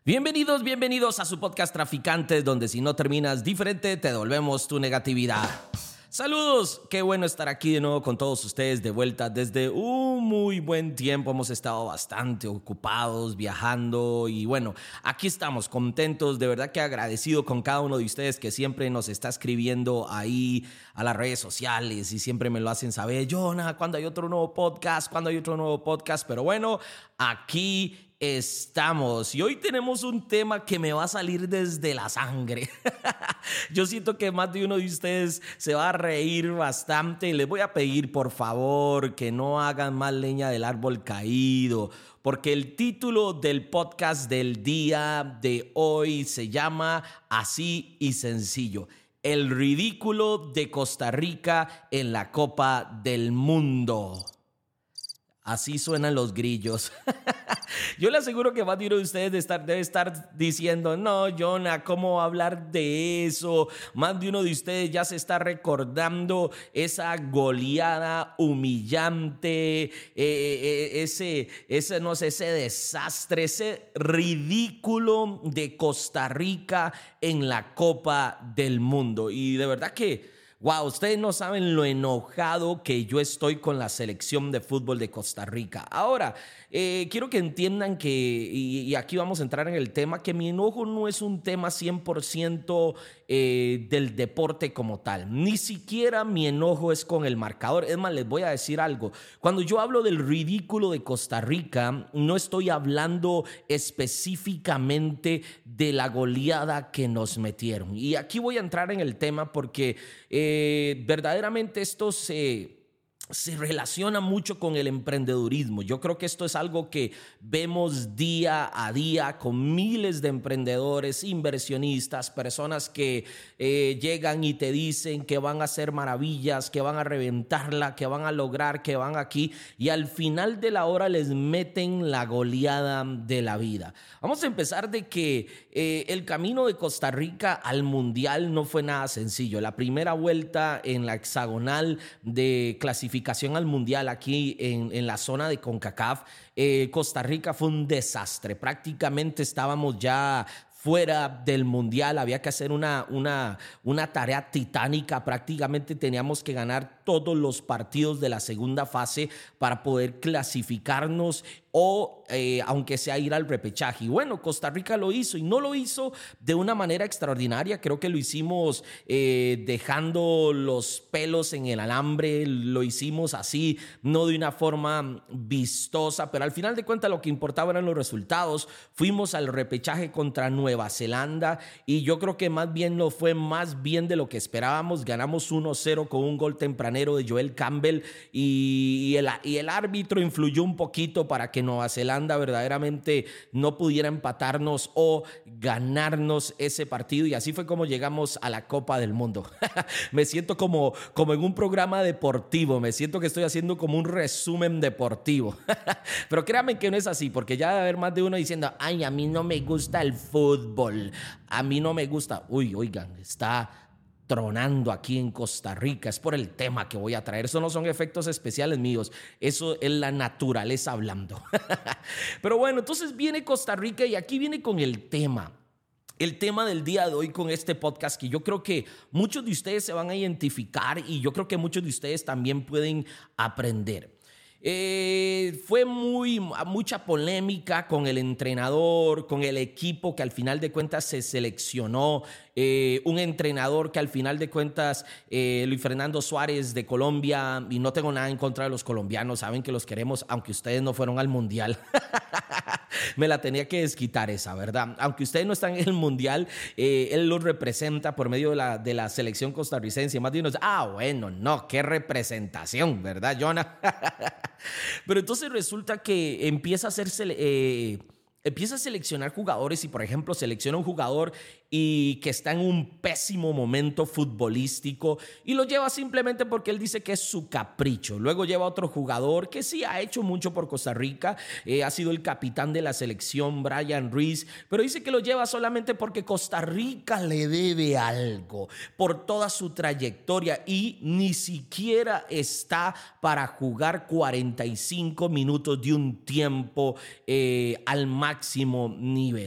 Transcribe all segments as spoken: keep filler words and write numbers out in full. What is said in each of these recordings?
Bienvenidos, bienvenidos a su podcast Traficantes, donde si no terminas diferente, te devolvemos tu negatividad. Saludos, qué bueno estar aquí de nuevo con todos ustedes de vuelta desde un muy buen tiempo. Hemos estado bastante ocupados, viajando y bueno, aquí estamos contentos, de verdad que agradecido con cada uno de ustedes que siempre nos está escribiendo ahí a las redes sociales y siempre me lo hacen saber. Jonah, ¿cuándo hay otro nuevo podcast? ¿Cuándo hay otro nuevo podcast? Pero bueno, aquí estamos y hoy tenemos un tema que me va a salir desde la sangre. Yo siento que más de uno de ustedes se va a reír bastante y les voy a pedir por favor que no hagan más leña del árbol caído, porque el título del podcast del día de hoy se llama Así y Sencillo: el ridículo de Costa Rica en la Copa del Mundo. Así suenan los grillos. Yo le aseguro que más de uno de ustedes debe estar, debe estar diciendo, no, Jonah, ¿cómo va a hablar de eso? Más de uno de ustedes ya se está recordando esa goleada humillante, eh, eh, ese, ese, no sé, ese desastre, ese ridículo de Costa Rica en la Copa del Mundo. Y de verdad que wow, ustedes no saben lo enojado que yo estoy con la selección de fútbol de Costa Rica. Ahora, eh, quiero que entiendan que, y, y aquí vamos a entrar en el tema, que mi enojo no es un tema cien por ciento eh, del deporte como tal. Ni siquiera mi enojo es con el marcador. Es más, les voy a decir algo. Cuando yo hablo del ridículo de Costa Rica, no estoy hablando específicamente de la goleada que nos metieron. Y aquí voy a entrar en el tema porque Eh, verdaderamente esto se, se relaciona mucho con el emprendedurismo. Yo creo que esto es algo que vemos día a día con miles de emprendedores, inversionistas, personas que eh, llegan y te dicen que van a hacer maravillas, que van a reventarla, que van a lograr, que van aquí y al final de la hora les meten la goleada de la vida. Vamos a empezar de que eh, el camino de Costa Rica al Mundial no fue nada sencillo. La primera vuelta en la hexagonal de clasificación al Mundial aquí en, en la zona de CONCACAF, eh, Costa Rica fue un desastre. Prácticamente estábamos ya fuera del Mundial, había que hacer una, una, una tarea titánica. Prácticamente teníamos que ganar todos los partidos de la segunda fase para poder clasificarnos o eh, aunque sea ir al repechaje. Y bueno, Costa Rica lo hizo y no lo hizo de una manera extraordinaria. Creo que lo hicimos eh, dejando los pelos en el alambre, lo hicimos así, no de una forma vistosa, pero al final de cuentas lo que importaba eran los resultados. Fuimos al repechaje contra Nueva Zelanda y yo creo que más bien no fue más bien de lo que esperábamos. Ganamos uno cero con un gol tempranero de Joel Campbell y, y, el, y el árbitro influyó un poquito para que Nueva Zelanda verdaderamente no pudiera empatarnos o ganarnos ese partido y así fue como llegamos a la Copa del Mundo. Me siento como, como en un programa deportivo, me siento que estoy haciendo como un resumen deportivo. Pero créanme que no es así, porque ya debe haber más de uno diciendo, ay, a mí no me gusta el fútbol, a mí no me gusta. Uy, oigan, está tronando aquí en Costa Rica, es por el tema que voy a traer. Eso no son efectos especiales míos, eso es la naturaleza hablando. Pero bueno, entonces viene Costa Rica y aquí viene con el tema. El tema del día de hoy con este podcast que yo creo que muchos de ustedes se van a identificar y yo creo que muchos de ustedes también pueden aprender. Eh, fue muy, mucha polémica con el entrenador, con el equipo que al final de cuentas se seleccionó, eh, un entrenador que al final de cuentas, eh, Luis Fernando Suárez de Colombia, y no tengo nada en contra de los colombianos, saben que los queremos, aunque ustedes no fueron al Mundial. Me la tenía que desquitar esa, ¿verdad? Aunque ustedes no están en el Mundial, eh, él los representa por medio de la, de la selección costarricense. Más de uno dice, ah, bueno, no, qué representación, ¿verdad, Jonah? Pero entonces resulta que empieza a hacerse... Eh, empieza a seleccionar jugadores y, por ejemplo, selecciona un jugador y que está en un pésimo momento futbolístico y lo lleva simplemente porque él dice que es su capricho. Luego lleva a otro jugador que sí ha hecho mucho por Costa Rica, eh, ha sido el capitán de la selección, Brian Ruiz, pero dice que lo lleva solamente porque Costa Rica le debe algo por toda su trayectoria y ni siquiera está para jugar cuarenta y cinco minutos de un tiempo eh, al máximo nivel.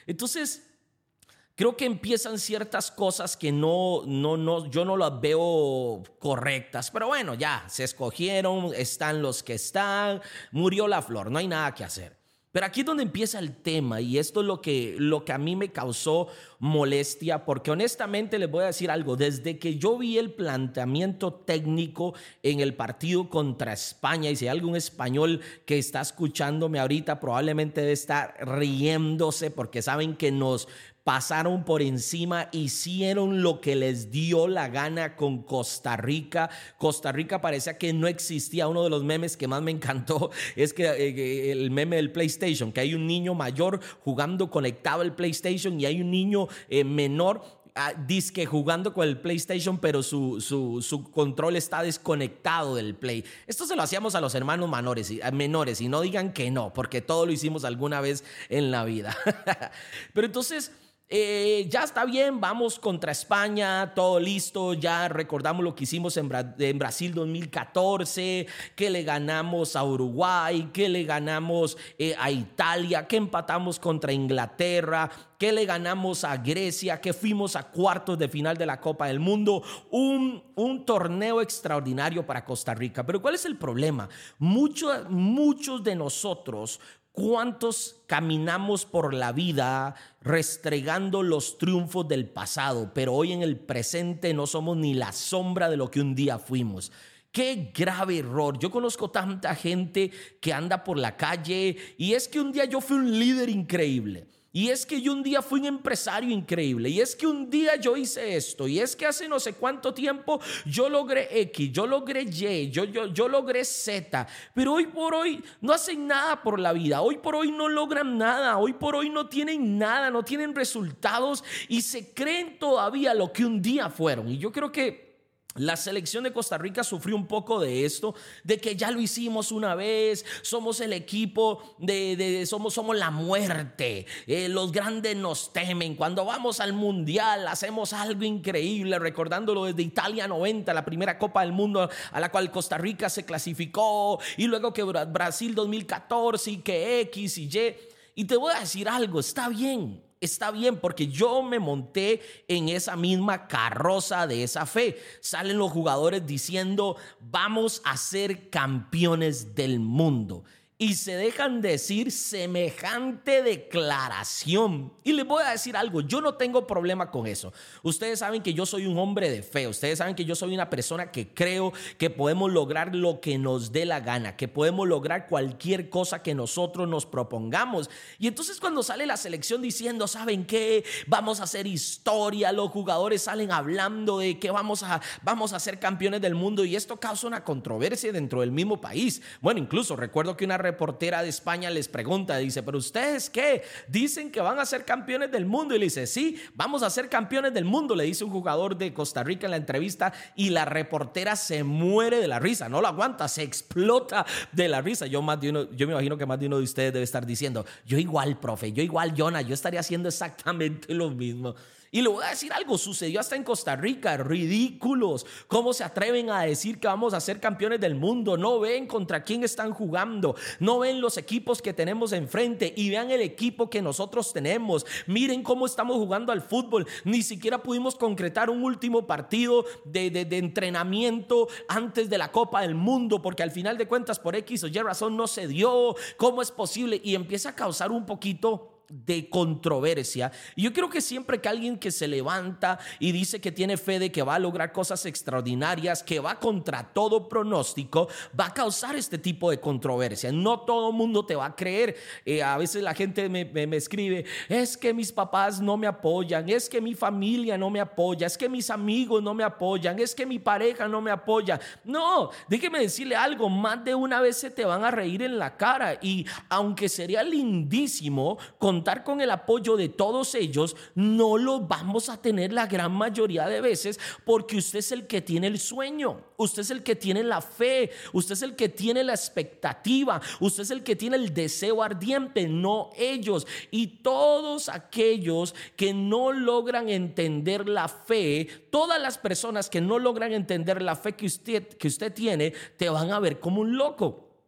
Entonces, creo que empiezan ciertas cosas que no, no, no, yo no las veo correctas. Pero bueno, ya, se escogieron, están los que están, murió la flor, no hay nada que hacer. Pero aquí es donde empieza el tema, y esto es lo que, lo que a mí me causó molestia, porque honestamente les voy a decir algo. Desde que yo vi el planteamiento técnico en el partido contra España, y si hay algún español que está escuchándome ahorita, probablemente debe estar riéndose porque saben que nos pasaron por encima, hicieron lo que les dio la gana con Costa Rica. Costa Rica parecía que no existía. Uno de los memes que más me encantó es que eh, el meme del PlayStation, que hay un niño mayor jugando conectado al PlayStation y hay un niño eh, menor ah, dizque jugando con el PlayStation, pero su, su, su control está desconectado del Play. Esto se lo hacíamos a los hermanos menores, menores y no digan que no, porque todo lo hicimos alguna vez en la vida. Pero entonces... Eh, ya está bien, vamos contra España, todo listo, ya recordamos lo que hicimos en, Bra- en Brasil dos mil catorce, que le ganamos a Uruguay, que le ganamos eh, a Italia, que empatamos contra Inglaterra, que le ganamos a Grecia, que fuimos a cuartos de final de la Copa del Mundo, un, un torneo extraordinario para Costa Rica. Pero ¿cuál es el problema? Mucho, muchos de nosotros... ¿Cuántos caminamos por la vida restregando los triunfos del pasado, pero hoy en el presente no somos ni la sombra de lo que un día fuimos? Qué grave error. Yo conozco tanta gente que anda por la calle y es que un día yo fui un líder increíble. Y es que yo un día fui un empresario increíble. Y es que un día yo hice esto. Y es que hace no sé cuánto tiempo yo logré X, yo logré Y, yo, yo, yo logré Z. Pero hoy por hoy no hacen nada por la vida. Hoy por hoy no logran nada. Hoy por hoy no tienen nada, no tienen resultados. Y se creen todavía lo que un día fueron. Y yo creo que la selección de Costa Rica sufrió un poco de esto, de que ya lo hicimos una vez, somos el equipo, de, de somos, somos la muerte, eh, los grandes nos temen, cuando vamos al mundial hacemos algo increíble, recordándolo desde Italia noventa, la primera Copa del Mundo a la cual Costa Rica se clasificó, y luego que Brasil dos mil catorce y que X y Y. Y te voy a decir algo, está bien. Está bien, porque yo me monté en esa misma carroza de esa fe. Salen los jugadores diciendo, vamos a ser campeones del mundo. Y se dejan decir semejante declaración. Y les voy a decir algo, yo no tengo problema con eso. Ustedes saben que yo soy un hombre de fe. Ustedes saben que yo soy una persona que creo que podemos lograr lo que nos dé la gana, que podemos lograr cualquier cosa que nosotros nos propongamos. Y entonces cuando sale la selección diciendo, ¿saben qué? Vamos a hacer historia. Los jugadores salen hablando de que vamos a, vamos a ser campeones del mundo. Y esto causa una controversia dentro del mismo país. Bueno, incluso recuerdo que una reportera de España les pregunta, dice, ¿pero ustedes qué? Dicen que van a ser campeones del mundo. Y le dice, sí, vamos a ser campeones del mundo, le dice un jugador de Costa Rica en la entrevista, y la reportera se muere de la risa, no lo aguanta, se explota de la risa. Yo, más de uno, yo me imagino que más de uno de ustedes debe estar diciendo, yo igual, profe, yo igual, Jonah, yo estaría haciendo exactamente lo mismo. Y le voy a decir algo, sucedió hasta en Costa Rica, ridículos. ¿Cómo se atreven a decir que vamos a ser campeones del mundo? No ven contra quién están jugando, no ven los equipos que tenemos enfrente y vean el equipo que nosotros tenemos. Miren cómo estamos jugando al fútbol. Ni siquiera pudimos concretar un último partido de, de, de entrenamiento antes de la Copa del Mundo, porque al final de cuentas por X o Y razón no se dio. ¿Cómo es posible? Y empieza a causar un poquito de controversia. Y yo creo que siempre que alguien que se levanta y dice que tiene fe de que va a lograr cosas extraordinarias, que va contra todo pronóstico, va a causar este tipo de controversia. No todo el mundo te va a creer. Eh, a veces la gente me, me, me escribe, es que mis papás no me apoyan, es que mi familia no me apoya, es que mis amigos no me apoyan, es que mi pareja no me apoya. No, déjeme decirle algo, más de una vez se te van a reír en la cara, y aunque sería lindísimo contar con el apoyo de todos ellos, no lo vamos a tener la gran mayoría de veces, porque usted es el que tiene el sueño, usted es el que tiene la fe, usted es el que tiene la expectativa, usted es el que tiene el deseo ardiente, no ellos. Y todos aquellos que no logran entender la fe, todas las personas que no logran entender la fe que usted, que usted tiene, te van a ver como un loco.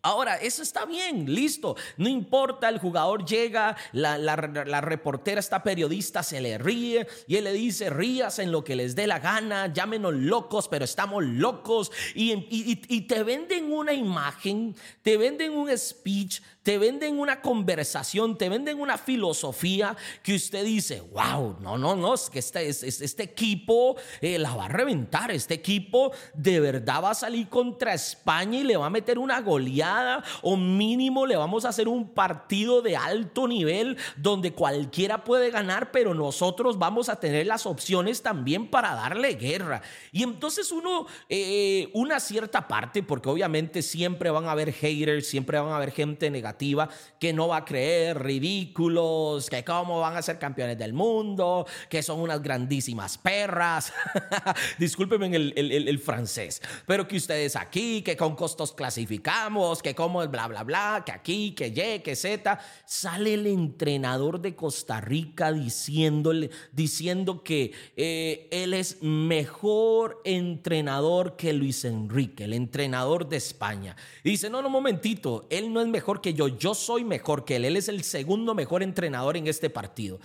Ahora, eso está bien, listo, no importa, el jugador llega, la, la, la reportera, esta periodista se le ríe y él le dice, rías en lo que les dé la gana, llámenos locos, pero estamos locos y, y, y te venden una imagen, te venden un speech, te venden una conversación, te venden una filosofía que usted dice, wow, no, no, no, es que este, este, este equipo eh, la va a reventar, este equipo de verdad va a salir contra España y le va a meter una goleada o mínimo le vamos a hacer un partido de alto nivel donde cualquiera puede ganar, pero nosotros vamos a tener las opciones también para darle guerra. Y entonces uno, eh, una cierta parte, porque obviamente siempre van a haber haters, siempre van a haber gente negativa que no va a creer, ridículos, que cómo van a ser campeones del mundo, que son unas grandísimas perras. Discúlpenme el, el, el, el francés, pero que ustedes aquí, que con costos clasificamos, que como el bla, bla, bla, que aquí, que Y, que Z. Sale el entrenador de Costa Rica diciéndole, diciendo que eh, él es mejor entrenador que Luis Enrique, el entrenador de España. Y dice, no, no, momentito, él no es mejor que yo, yo soy mejor que él, él es el segundo mejor entrenador en este partido.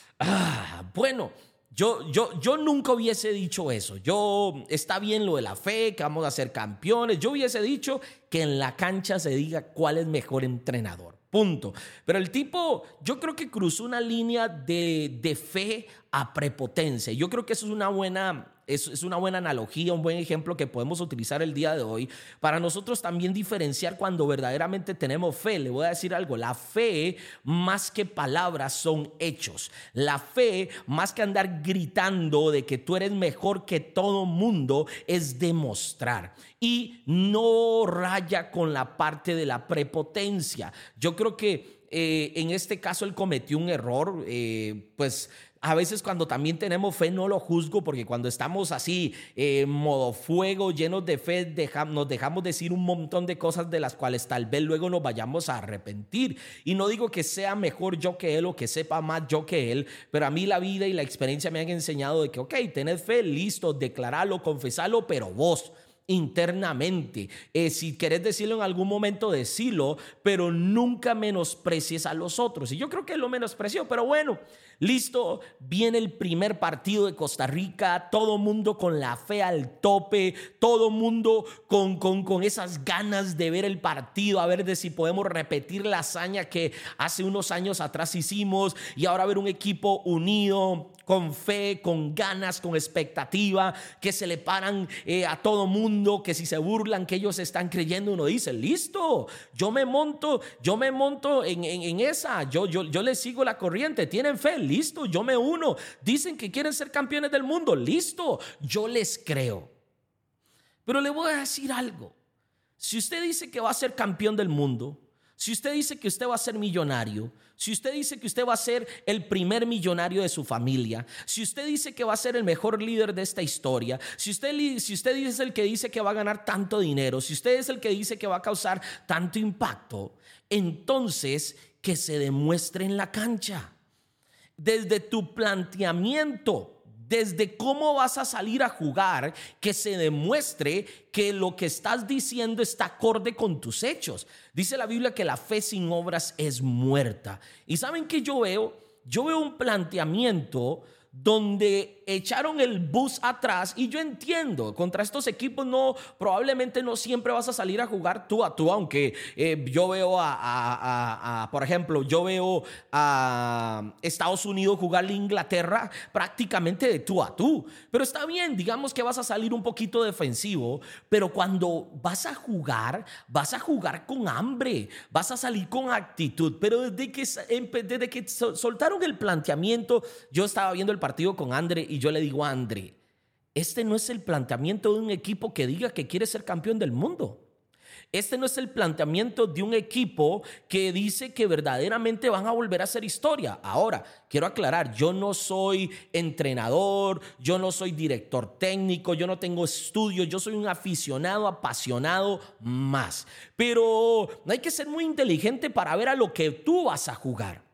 Ah, bueno, yo, yo, yo nunca hubiese dicho eso. Yo, está bien lo de la fe, que vamos a ser campeones. Yo hubiese dicho que en la cancha se diga cuál es mejor entrenador. Punto. Pero el tipo, yo creo que cruzó una línea de, de fe a prepotencia. Yo creo que eso es una buena... Es, es una buena analogía, un buen ejemplo que podemos utilizar el día de hoy para nosotros también diferenciar cuando verdaderamente tenemos fe. Le voy a decir algo, la fe más que palabras son hechos. La fe más que andar gritando de que tú eres mejor que todo mundo es demostrar. Y no raya con la parte de la prepotencia. Yo creo que eh, en este caso él cometió un error, eh, pues... A veces cuando también tenemos fe no lo juzgo porque cuando estamos así en eh, modo fuego, llenos de fe, deja, nos dejamos decir un montón de cosas de las cuales tal vez luego nos vayamos a arrepentir. Y no digo que sea mejor yo que él o que sepa más yo que él, pero a mí la vida y la experiencia me han enseñado de que, ok, tened fe, listo, declaralo, confesalo, pero vos... internamente, eh, si querés decirlo en algún momento, decilo, pero nunca menosprecies a los otros. Y yo creo que él lo menospreció, pero bueno, listo, viene el primer partido de Costa Rica, todo mundo con la fe al tope, todo mundo con, con, con esas ganas de ver el partido, a ver de si podemos repetir la hazaña que hace unos años atrás hicimos y ahora ver un equipo unido, con fe, con ganas, con expectativa, que se le paran eh, a todo mundo, que si se burlan, que ellos están creyendo. Uno dice, listo, yo me monto, yo me monto en, en, en esa, yo, yo, yo les sigo la corriente, tienen fe, listo, yo me uno. Dicen que quieren ser campeones del mundo, listo, yo les creo. Pero le voy a decir algo, si usted dice que va a ser campeón del mundo, si usted dice que usted va a ser millonario, si usted dice que usted va a ser el primer millonario de su familia, si usted dice que va a ser el mejor líder de esta historia, si usted, si usted es el que dice que va a ganar tanto dinero, si usted es el que dice que va a causar tanto impacto, entonces que se demuestre en la cancha. Desde tu planteamiento, desde cómo vas a salir a jugar, que se demuestre que lo que estás diciendo está acorde con tus hechos. Dice la Biblia que la fe sin obras es muerta. ¿Y saben qué yo veo? Yo veo un planteamiento donde echaron el bus atrás y yo entiendo, contra estos equipos no, probablemente no siempre vas a salir a jugar tú a tú, aunque eh, yo veo a, a, a, a, por ejemplo, yo veo a Estados Unidos jugarle a Inglaterra prácticamente de tú a tú, pero está bien, digamos que vas a salir un poquito defensivo, pero cuando vas a jugar, vas a jugar con hambre, vas a salir con actitud, pero desde que, desde que soltaron el planteamiento, yo estaba viendo el partido con André y yo le digo a André, este no es el planteamiento de un equipo que diga que quiere ser campeón del mundo. Este no es el planteamiento de un equipo que dice que verdaderamente van a volver a hacer historia. Ahora, quiero aclarar, yo no soy entrenador, yo no soy director técnico, yo no tengo estudios, yo soy un aficionado, apasionado más. Pero no hay que ser muy inteligente para ver a lo que tú vas a jugar.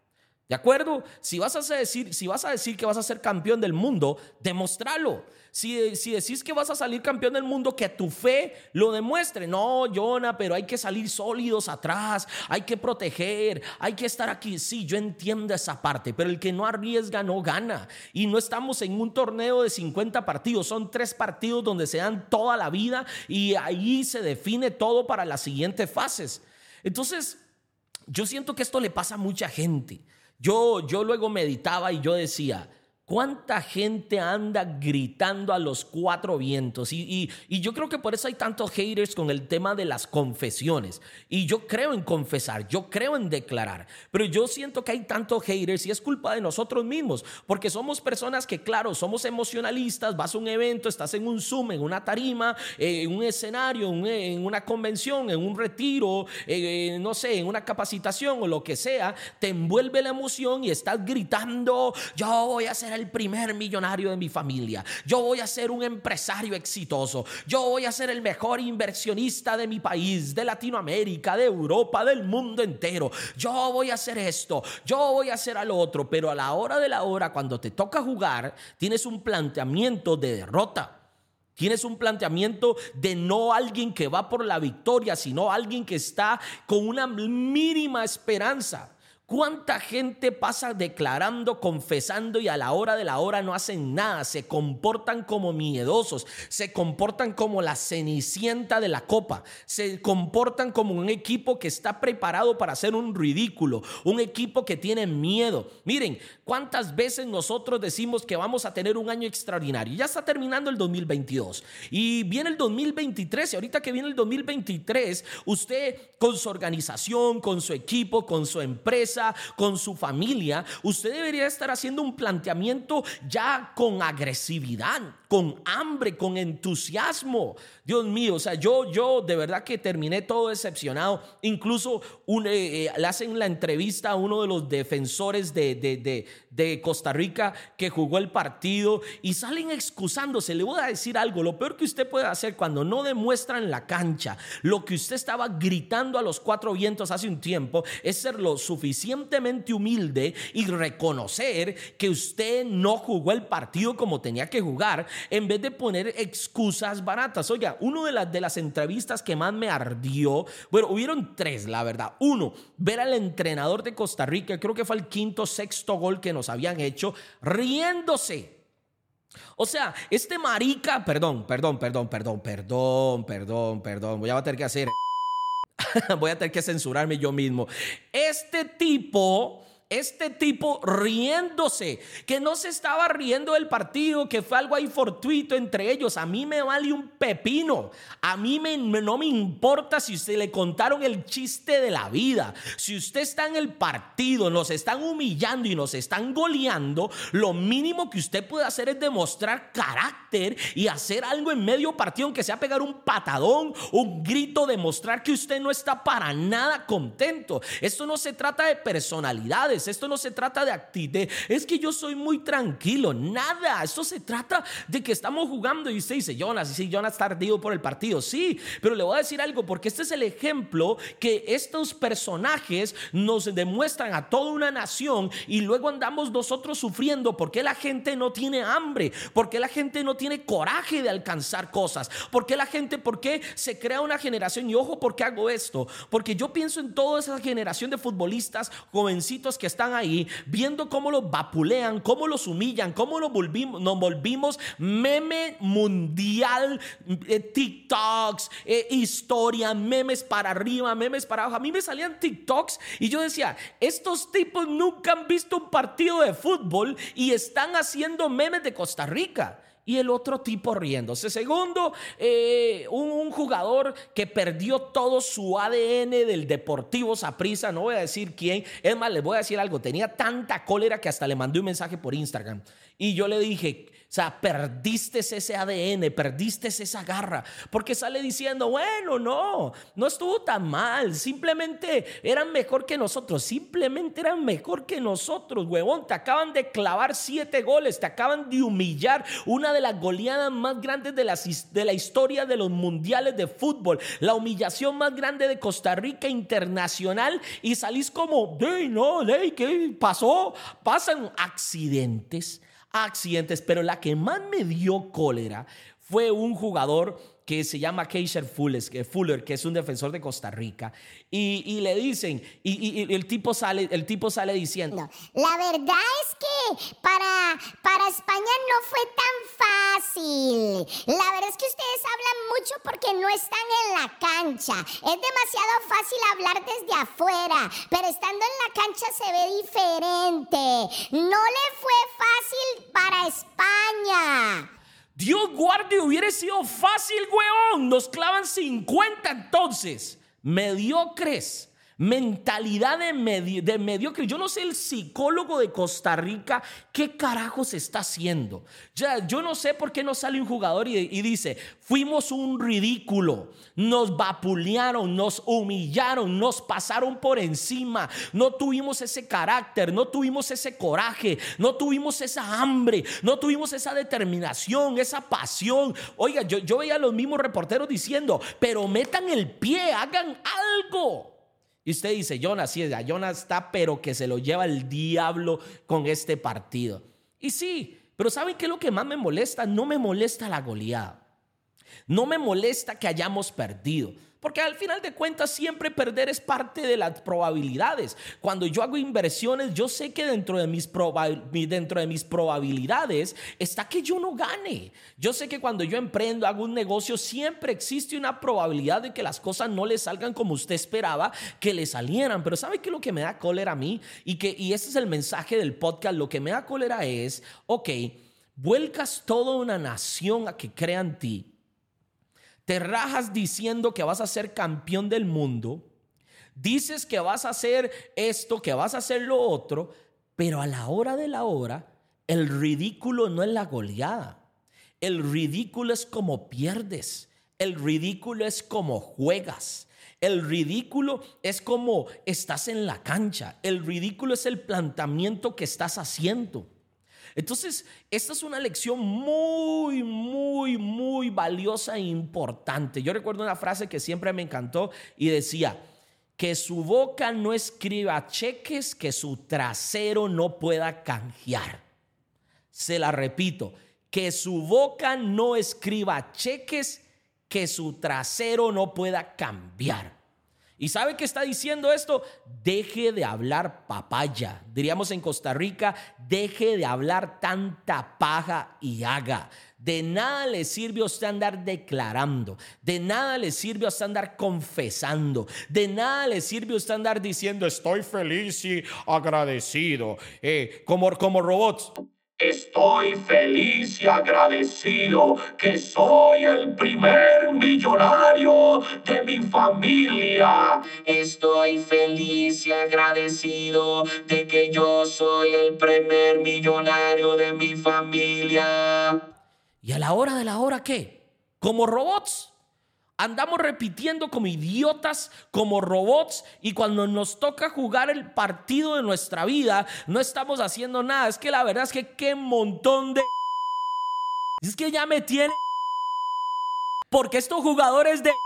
¿De acuerdo? Si vas a decir, si vas a decir que vas a ser campeón del mundo, demostralo. Si, si decís que vas a salir campeón del mundo, que tu fe lo demuestre. No, Jonah, pero hay que salir sólidos atrás, hay que proteger, hay que estar aquí. Sí, yo entiendo esa parte, pero el que no arriesga no gana. Y no estamos en un torneo de cincuenta partidos, son tres partidos donde se dan toda la vida y ahí se define todo para las siguientes fases. Entonces, yo siento que esto le pasa a mucha gente. Yo, yo luego meditaba y yo decía, ¿cuánta gente anda gritando a los cuatro vientos? Y, y, y yo creo que por eso hay tantos haters con el tema de las confesiones. Y yo creo en confesar, yo creo en declarar. Pero yo siento que hay tantos haters y es culpa de nosotros mismos. Porque somos personas que, claro, somos emocionalistas. Vas a un evento, estás en un Zoom, en una tarima, eh, en un escenario, en, en una convención, en un retiro, eh, no sé, en una capacitación o lo que sea. Te envuelve la emoción y estás gritando, yo voy a hacer el primer millonario de mi familia, yo voy a ser un empresario exitoso, yo voy a ser el mejor inversionista de mi país, de Latinoamérica, de Europa, del mundo entero, yo voy a hacer esto, yo voy a hacer al otro. Pero a la hora de la hora, cuando te toca jugar, tienes un planteamiento de derrota. Tienes un planteamiento de no alguien que va por la victoria, sino alguien que está con una mínima esperanza. ¿Cuánta gente pasa declarando, confesando y a la hora de la hora no hacen nada? Se comportan como miedosos, se comportan como la cenicienta de la copa, se comportan como un equipo que está preparado para hacer un ridículo, un equipo que tiene miedo. Miren, ¿cuántas veces nosotros decimos que vamos a tener un año extraordinario? Ya está terminando el dos mil veintidós y viene el dos mil veintitrés, y ahorita que viene el dos mil veintitrés, usted con su organización, con su equipo, con su empresa, con su familia, usted debería estar haciendo un planteamiento ya con agresividad, con hambre, con entusiasmo. Dios mío, o sea, yo, yo de verdad que terminé todo decepcionado. Incluso un, eh, eh, le hacen la entrevista a uno de los defensores de, de, de, de Costa Rica que jugó el partido y salen excusándose. Le voy a decir algo, lo peor que usted puede hacer cuando no demuestra en la cancha lo que usted estaba gritando a los cuatro vientos hace un tiempo es ser lo suficientemente humilde y reconocer que usted no jugó el partido como tenía que jugar, en vez de poner excusas baratas. Oiga, una de las, de las entrevistas que más me ardió, bueno, hubieron tres, la verdad. Uno, ver al entrenador de Costa Rica, creo que fue el quinto, sexto gol que nos habían hecho, riéndose. O sea, este marica, perdón, perdón, perdón, perdón, perdón, perdón, perdón, voy a tener que hacer, voy a tener que censurarme yo mismo. Este tipo... Este tipo riéndose, que no se estaba riendo del partido, que fue algo ahí fortuito entre ellos. A mí me vale un pepino. A mí me, no me importa si usted le contaron el chiste de la vida. Si usted está en el partido, nos están humillando y nos están goleando, lo mínimo que usted puede hacer es demostrar carácter y hacer algo en medio partido, aunque sea pegar un patadón, un grito, demostrar que usted no está para nada contento. Esto no se trata de personalidades. Esto no se trata de actitud, es que yo soy muy tranquilo, nada. Esto se trata de que estamos jugando y usted dice, Jonas, sí, Jonas está ardido por el partido, sí, pero le voy a decir algo, porque este es el ejemplo que estos personajes nos demuestran a toda una nación y luego andamos nosotros sufriendo porque la gente no tiene hambre, porque la gente no tiene coraje de alcanzar cosas, porque la gente, porque se crea una generación. Y ojo, ¿por qué hago esto? Porque yo pienso en toda esa generación de futbolistas jovencitos que están ahí viendo cómo los vapulean, cómo los humillan, cómo los volvimos, nos volvimos meme mundial, eh, TikToks, eh, historia, memes para arriba, memes para abajo. A mí me salían TikToks y yo decía, estos tipos nunca han visto un partido de fútbol y están haciendo memes de Costa Rica. Y el otro tipo riéndose. Segundo, eh, un, un jugador que perdió todo su A D N del Deportivo Saprissa. No voy a decir quién. Es más, les voy a decir algo. Tenía tanta cólera que hasta le mandé un mensaje por Instagram. Y yo le dije, o sea, perdiste ese A D N, perdiste esa garra, porque sale diciendo, bueno, no, no estuvo tan mal, simplemente eran mejor que nosotros, simplemente eran mejor que nosotros, huevón, te acaban de clavar siete goles, te acaban de humillar, una de las goleadas más grandes de la, de la historia de los mundiales de fútbol, la humillación más grande de Costa Rica internacional, y salís como, hey, no, hey, ¿qué pasó? Pasan accidentes. accidentes, pero la que más me dio cólera fue un jugador que se llama Keisher Fuller, que es un defensor de Costa Rica, y, y le dicen, y, y el, tipo sale, el tipo sale diciendo, no, la verdad es que para, para España no fue tan fácil. La verdad es que ustedes hablan mucho porque no están en la cancha. Es demasiado fácil hablar desde afuera, pero estando en la cancha se ve diferente. No le fue fácil para España. Dios guarde, hubiera sido fácil, weón. Nos clavan cincuenta entonces. Mediocres. Mentalidad de, medi de mediocre. Yo no sé el psicólogo de Costa Rica qué carajos está haciendo. Ya, yo no sé por qué no sale un jugador y, y dice, fuimos un ridículo, nos vapulearon, nos humillaron, nos pasaron por encima, no tuvimos ese carácter, no tuvimos ese coraje, no tuvimos esa hambre, no tuvimos esa determinación, esa pasión. Oiga, yo, yo veía a los mismos reporteros diciendo, pero metan el pie, hagan algo. Y usted dice, Jonas, sí, Jonas está, pero que se lo lleva el diablo con este partido. Y sí, pero ¿saben qué es lo que más me molesta? No me molesta la goleada. No me molesta que hayamos perdido. Porque al final de cuentas siempre perder es parte de las probabilidades. Cuando yo hago inversiones, yo sé que dentro de mis, dentro de mis probabilidades está que yo no gane. Yo sé que cuando yo emprendo, hago un negocio, siempre existe una probabilidad de que las cosas no le salgan como usted esperaba que le salieran. Pero ¿sabe qué es lo que me da cólera a mí? Y, que, y ese es el mensaje del podcast. Lo que me da cólera es, ok, vuelcas toda una nación a que crea en ti. Te rajas diciendo que vas a ser campeón del mundo, dices que vas a hacer esto, que vas a hacer lo otro, pero a la hora de la hora, el ridículo no es la goleada. El ridículo es como pierdes. El ridículo es como juegas. El ridículo es como estás en la cancha. El ridículo es el planteamiento que estás haciendo. Entonces, esta es una lección muy, muy, muy valiosa e importante. Yo recuerdo una frase que siempre me encantó y decía, que su boca no escriba cheques que su trasero no pueda canjear. Se la repito, que su boca no escriba cheques que su trasero no pueda cambiar. ¿Y sabe qué está diciendo esto? Deje de hablar papaya. Diríamos en Costa Rica, deje de hablar tanta paja y haga. De nada le sirve a usted andar declarando. De nada le sirve a usted andar confesando. De nada le sirve a usted andar diciendo estoy feliz y agradecido. Eh, como, como robots. Estoy feliz y agradecido que soy el primer millonario de mi familia. Estoy feliz y agradecido de que yo soy el primer millonario de mi familia. ¿Y a la hora de la hora qué? Como robots. Andamos repitiendo como idiotas, como robots, y cuando nos toca jugar el partido de nuestra vida, no estamos haciendo nada. Es que la verdad es que qué montón de... Es que ya me tiene... Porque estos jugadores de...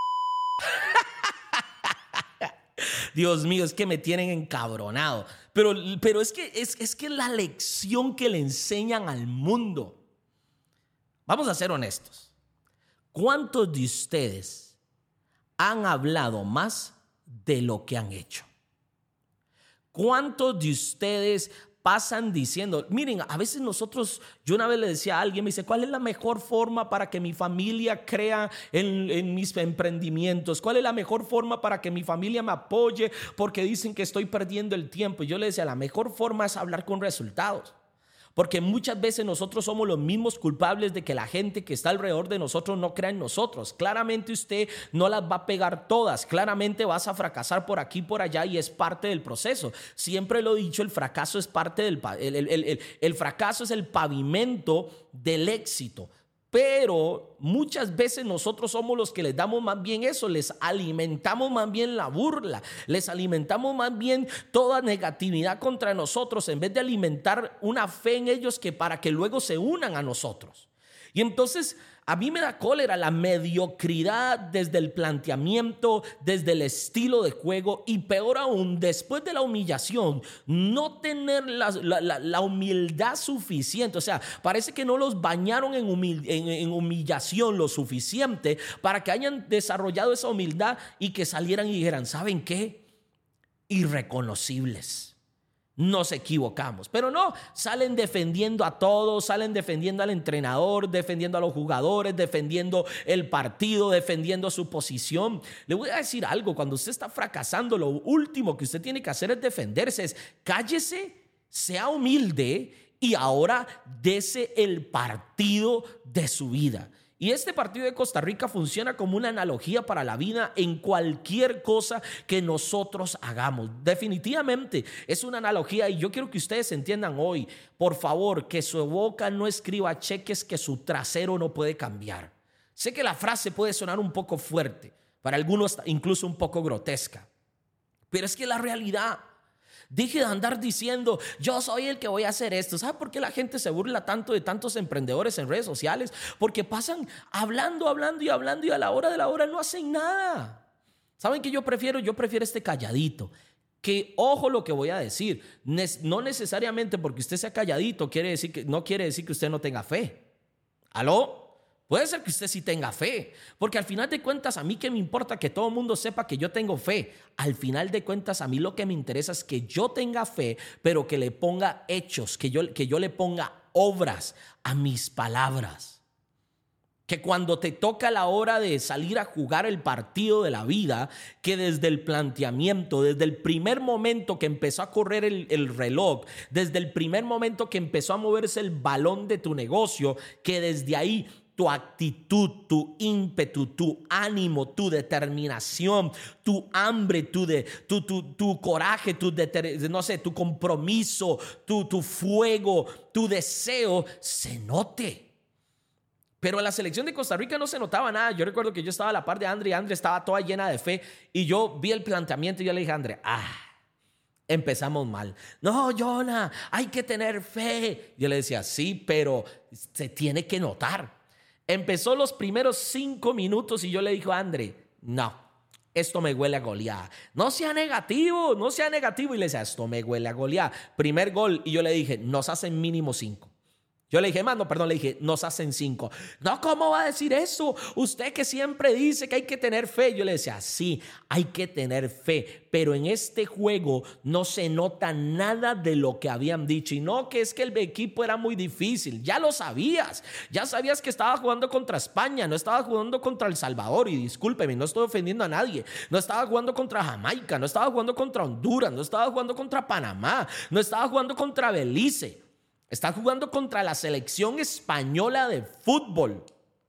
Dios mío, es que me tienen encabronado. Pero, pero es que es, es que la lección que le enseñan al mundo. Vamos a ser honestos. ¿Cuántos de ustedes han hablado más de lo que han hecho? ¿Cuántos de ustedes pasan diciendo, miren, a veces nosotros, yo una vez le decía a alguien, me dice, ¿cuál es la mejor forma para que mi familia crea en, en mis emprendimientos? ¿Cuál es la mejor forma para que mi familia me apoye? Porque dicen que estoy perdiendo el tiempo. Y yo le decía, la mejor forma es hablar con resultados. porque muchas veces nosotros somos los mismos culpables de que la gente que está alrededor de nosotros no crea en nosotros. Claramente usted no las va a pegar todas, claramente vas a fracasar por aquí, por allá, y es parte del proceso. Siempre lo he dicho, el fracaso es parte del el, el, el, el, el fracaso es el pavimento del éxito. Pero muchas veces nosotros somos los que les damos más bien eso, les alimentamos más bien la burla, les alimentamos más bien toda negatividad contra nosotros en vez de alimentar una fe en ellos que para que luego se unan a nosotros. Y entonces a mí me da cólera la mediocridad desde el planteamiento, desde el estilo de juego, y peor aún, después de la humillación, no tener la, la, la, la humildad suficiente. O sea, parece que no los bañaron en, humil, en, en humillación lo suficiente para que hayan desarrollado esa humildad y que salieran y dijeran, ¿saben qué? Irreconocibles. Nos equivocamos, pero no, salen defendiendo a todos, salen defendiendo al entrenador, defendiendo a los jugadores, defendiendo el partido, defendiendo su posición. Le voy a decir algo, cuando usted está fracasando, lo último que usted tiene que hacer es defenderse, es cállese, sea humilde y ahora dese el partido de su vida. Y este partido de Costa Rica funciona como una analogía para la vida en cualquier cosa que nosotros hagamos. Definitivamente es una analogía, y yo quiero que ustedes entiendan hoy, por favor, que su boca no escriba cheques que su trasero no puede cambiar. Sé que la frase puede sonar un poco fuerte, para algunos incluso un poco grotesca, pero es que la realidad. Deje de andar diciendo, yo soy el que voy a hacer esto. ¿Sabe por qué la gente se burla tanto de tantos emprendedores en redes sociales? Porque pasan hablando, hablando y hablando y a la hora de la hora no hacen nada. ¿Saben qué yo prefiero? Yo prefiero este calladito. Que, ojo lo que voy a decir, no necesariamente porque usted sea calladito quiere decir que, no quiere decir que usted no tenga fe. ¿Aló? Puede ser que usted sí tenga fe, porque al final de cuentas a mí qué me importa que todo el mundo sepa que yo tengo fe. Al final de cuentas a mí lo que me interesa es que yo tenga fe, pero que le ponga hechos, que yo, que yo le ponga obras a mis palabras. Que cuando te toca la hora de salir a jugar el partido de la vida, que desde el planteamiento, desde el primer momento que empezó a correr el, el reloj, desde el primer momento que empezó a moverse el balón de tu negocio, que desde ahí tu actitud, tu ímpetu, tu ánimo, tu determinación, tu hambre, tu, de, tu, tu, tu coraje, tu, deter, no sé, tu compromiso, tu, tu fuego, tu deseo se note. Pero en la selección de Costa Rica no se notaba nada. Yo recuerdo que yo estaba a la par de Andre y Andre estaba toda llena de fe y yo vi el planteamiento y yo le dije a Andre, ah, empezamos mal. No, Jonah, hay que tener fe. Yo le decía, sí, pero se tiene que notar. Empezó los primeros cinco minutos y yo le dije a Andre, no, esto me huele a goleada. No sea negativo, no sea negativo. Y le decía, esto me huele a goleada. Primer gol y yo le dije, nos hacen mínimo cinco. Yo le dije, mano, perdón, le dije, nos hacen cinco. No, ¿cómo va a decir eso? Usted que siempre dice que hay que tener fe. Yo le decía, sí, hay que tener fe, pero en este juego no se nota nada de lo que habían dicho. Y no, que es que el equipo era muy difícil. Ya lo sabías. Ya sabías que estaba jugando contra España, no estaba jugando contra El Salvador. Y discúlpeme, no estoy ofendiendo a nadie. No estaba jugando contra Jamaica, no estaba jugando contra Honduras, no estaba jugando contra Panamá, no estaba jugando contra Belice. Está jugando contra la selección española de fútbol,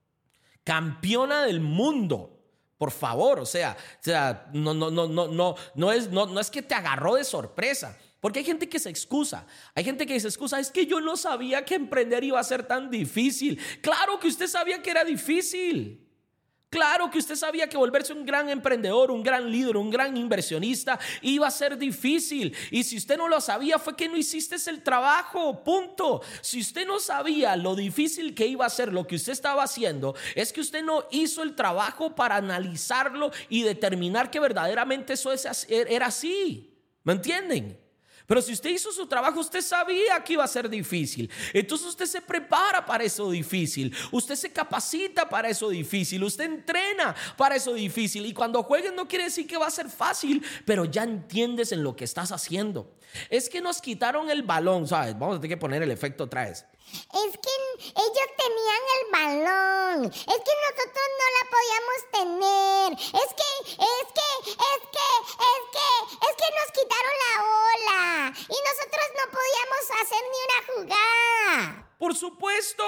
campeona del mundo. Por favor, o sea, o sea no, no, no, no, no, no, es, no, no es que te agarró de sorpresa. Porque hay gente que se excusa. Hay gente que se excusa, es que yo no sabía que emprender iba a ser tan difícil. Claro que usted sabía que era difícil. Claro que usted sabía que volverse un gran emprendedor, un gran líder, un gran inversionista iba a ser difícil. Y si usted no lo sabía fue que no hiciste el trabajo, punto. Si usted no sabía lo difícil que iba a ser lo que usted estaba haciendo, es que usted no hizo el trabajo para analizarlo y determinar que verdaderamente eso era así. ¿Me entienden? Pero si usted hizo su trabajo, usted sabía que iba a ser difícil. Entonces usted se prepara para eso difícil. Usted se capacita para eso difícil. Usted entrena para eso difícil. Y cuando juegues no quiere decir que va a ser fácil, pero ya entiendes en lo que estás haciendo. Es que nos quitaron el balón, ¿sabes? Vamos a tener que poner el efecto otra vez. Es que ellos tenían el balón. Es que nosotros no la podíamos tener. Es que, es que, es que, es que, es que nos quitaron la ola. Y nosotros no podíamos hacer ni una jugada. ¡Por supuesto!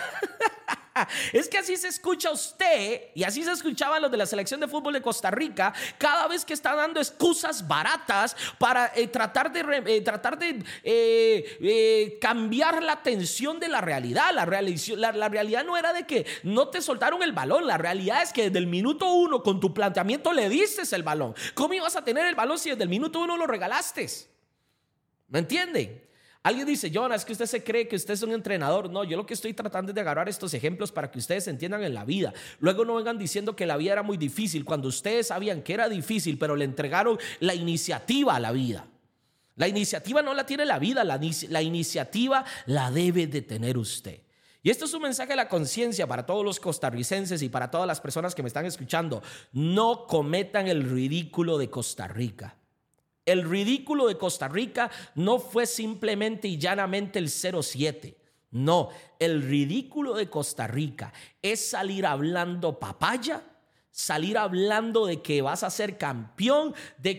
Es que así se escucha usted y así se escuchaban los de la selección de fútbol de Costa Rica cada vez que está dando excusas baratas para eh, tratar de, eh, tratar de eh, eh, cambiar la atención de la realidad. La, reali- la, la realidad no era de que no te soltaron el balón. La realidad es que desde el minuto uno con tu planteamiento le diste el balón. ¿Cómo ibas a tener el balón si desde el minuto uno lo regalaste? ¿Me entienden? Alguien dice, Jonas, es que usted se cree que usted es un entrenador. No, yo lo que estoy tratando es de agarrar estos ejemplos para que ustedes entiendan en la vida. Luego no vengan diciendo que la vida era muy difícil cuando ustedes sabían que era difícil, pero le entregaron la iniciativa a la vida. La iniciativa no la tiene la vida, la, la iniciativa la debe de tener usted. Y esto es un mensaje a la conciencia para todos los costarricenses y para todas las personas que me están escuchando. No cometan el ridículo de Costa Rica. El ridículo de Costa Rica no fue simplemente y llanamente el cero siete. No, el ridículo de Costa Rica es salir hablando papaya, salir hablando de que vas a ser campeón, de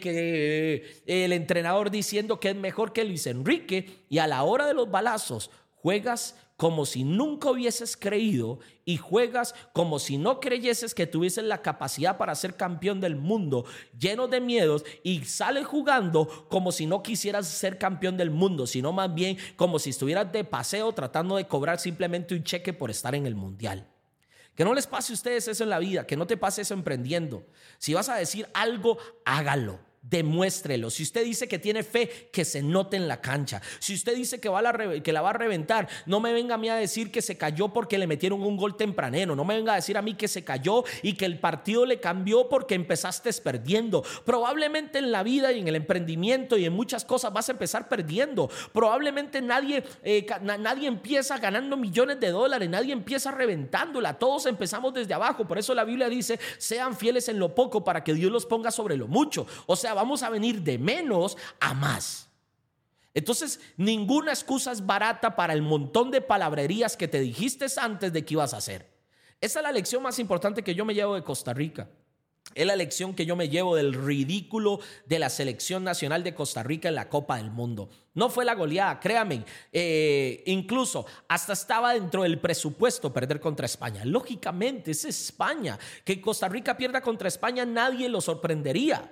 que el entrenador diciendo que es mejor que Luis Enrique, y a la hora de los balazos juegas como si nunca hubieses creído y juegas como si no creyeses que tuvieses la capacidad para ser campeón del mundo, lleno de miedos, y sales jugando como si no quisieras ser campeón del mundo, sino más bien como si estuvieras de paseo tratando de cobrar simplemente un cheque por estar en el mundial. Que no les pase a ustedes eso en la vida, que no te pase eso emprendiendo. Si vas a decir algo, hágalo. Demuéstrelo. Si usted dice que tiene fe, que se note en la cancha. Si usted dice que, va a la re- que la va a reventar, no me venga a mí a decir que se cayó porque le metieron un gol tempranero. No me venga a decir a mí que se cayó y que el partido le cambió porque empezaste perdiendo. Probablemente en la vida y en el emprendimiento y en muchas cosas vas a empezar perdiendo. Probablemente nadie, eh, na- nadie empieza ganando millones de dólares, nadie empieza reventándola. Todos empezamos desde abajo. Por eso la Biblia dice, sean fieles en lo poco para que Dios los ponga sobre lo mucho. O sea, vamos a venir de menos a más. Entonces, ninguna excusa es barata para el montón de palabrerías que te dijiste antes de que ibas a hacer. Esa es la lección más importante que yo me llevo de Costa Rica. Es la lección que yo me llevo del ridículo de la selección nacional de Costa Rica en la Copa del Mundo. No fue la goleada, créanme. Eh, incluso hasta estaba dentro del presupuesto perder contra España. Lógicamente, es España. Que Costa Rica pierda contra España, nadie lo sorprendería.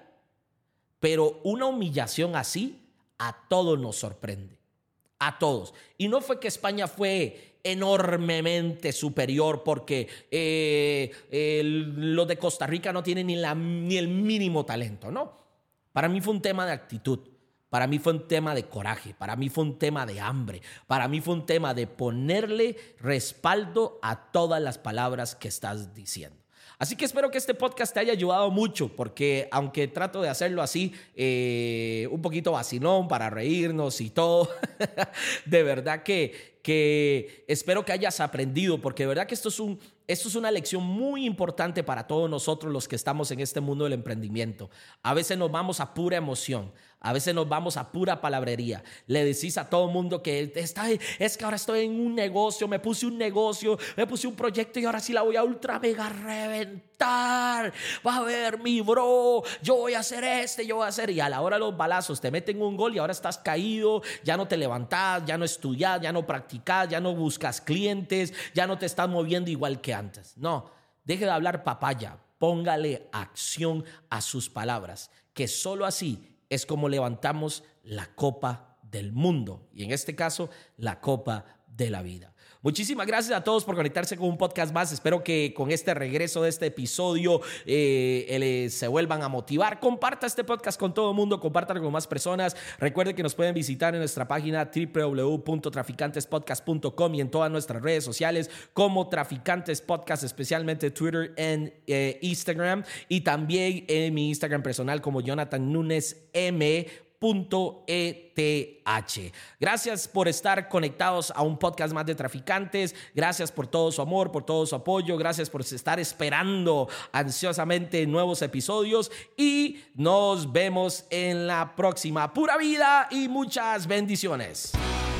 Pero una humillación así a todos nos sorprende, a todos. Y no fue que España fue enormemente superior porque eh, eh, los de Costa Rica no tienen ni, la, ni el mínimo talento, no. Para mí fue un tema de actitud, para mí fue un tema de coraje, para mí fue un tema de hambre, para mí fue un tema de ponerle respaldo a todas las palabras que estás diciendo. Así que espero que este podcast te haya ayudado mucho, porque aunque trato de hacerlo así, eh, un poquito vacilón para reírnos y todo, de verdad que, que espero que hayas aprendido, porque de verdad que esto es, un, esto es una lección muy importante para todos nosotros los que estamos en este mundo del emprendimiento. A veces nos vamos a pura emoción, a veces nos vamos a pura palabrería. Le decís a todo mundo que está, es que ahora estoy en un negocio, me puse un negocio, me puse un proyecto y ahora sí la voy a ultra mega reventar. Va a ver mi bro, yo voy a hacer este, yo voy a hacer. Y a la hora de los balazos te meten un gol y ahora estás caído, ya no te levantás, ya no estudias, ya no practicas, ya no buscas clientes, ya no te estás moviendo igual que antes. No, deje de hablar papaya, póngale acción a sus palabras, que solo así es como levantamos la copa del mundo y en este caso la copa de la vida. Muchísimas gracias a todos por conectarse con un podcast más. Espero que con este regreso de este episodio eh, eh, se vuelvan a motivar. Comparta este podcast con todo el mundo, compártalo con más personas. Recuerden que nos pueden visitar en nuestra página doble u doble u doble u punto traficantes podcast punto com y en todas nuestras redes sociales como Traficantes Podcast, especialmente Twitter y eh, Instagram, y también en mi Instagram personal como Jonathan Núñez M. Punto E T H. Gracias por estar conectados a un podcast más de Traficantes. Gracias por todo su amor, por todo su apoyo. Gracias por estar esperando ansiosamente nuevos episodios y nos vemos en la próxima. Pura vida y muchas bendiciones.